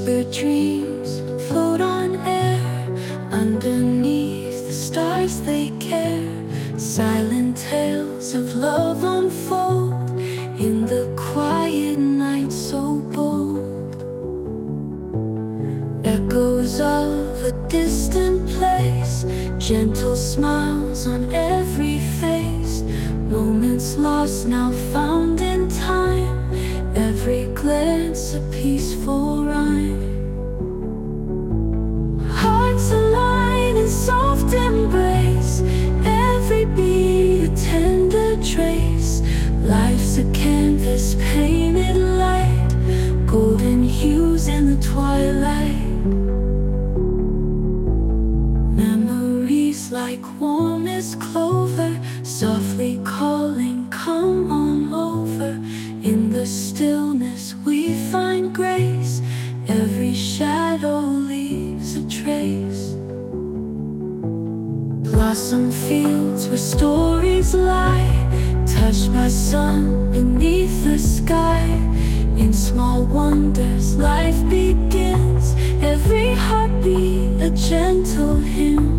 Whispered dreams float on air. Underneath the stars they care. Silent tales of love unfold in the quiet night so bold. Echoes of a distant place, gentle smiles on every face. Moments lost now found in time, every glance a peaceful rhyme. Hearts align in soft embrace, every beat a tender trace. Life's a canvas painted light, golden hues in the twilight. Memories like warmest clover, softly calling, come on over. In the stillness we find grace, every shadow leaves a trace. Blossom fields where stories lie, touched by sun beneath the sky. In small wonders life begins, every heartbeat a gentle hymn.